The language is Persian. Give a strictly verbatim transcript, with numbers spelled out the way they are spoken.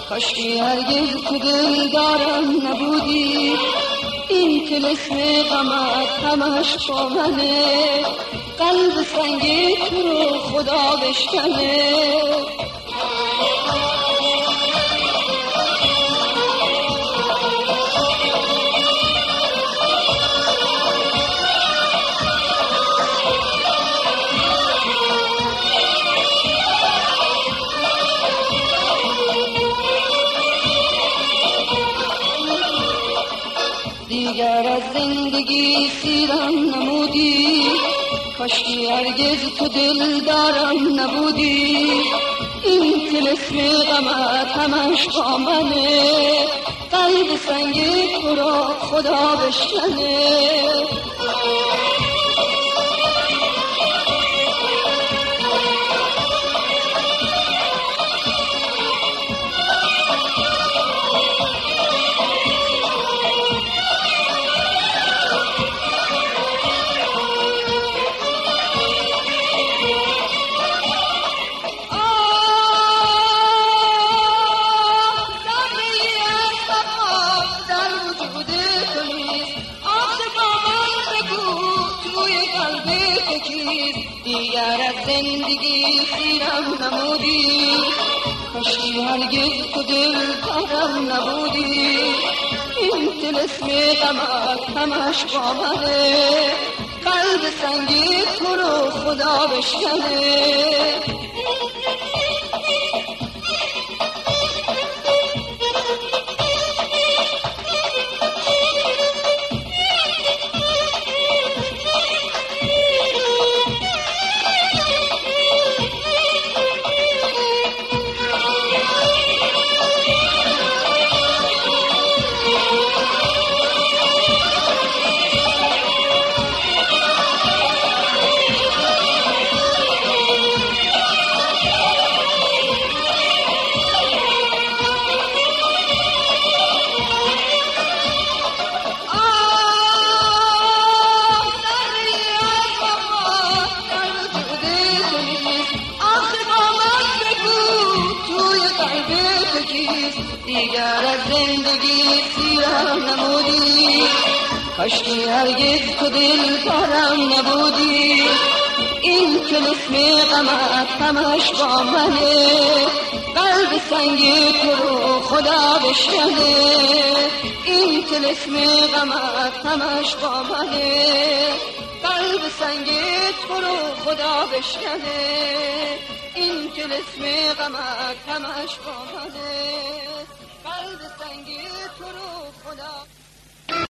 کاشکی هرگز تو دل دارم نبودی، این طلسم غمت همش با منه، قلب سنگی تو رو خدا بشکنه. دیگر از زندگی سیرم نمودی، کاشکی هرگز تو دل دارم نبودی، این طلسم غمت همش با منه، قلب سنگی تو را خدا بشکنه. دیگر از زندگی سیرم نمودی، کاشکی هرگز تو دل دارم نبودی، این طلسم غمت همش با منه، قلب سنگی تو رو خدا بشکنه. دیگر از زندگی سیرم نمودی، کاشکی هرگز تو دل دارم نبودی، این طلسم غمت همش با منه، قلب سنگی تو رو خدا بشکنه. این طلسم غمت همش با منه، قلب سنگی تو رو خدا بشکنه. این طلسم غمت همش با منه، قلب سنگی تو رو خدا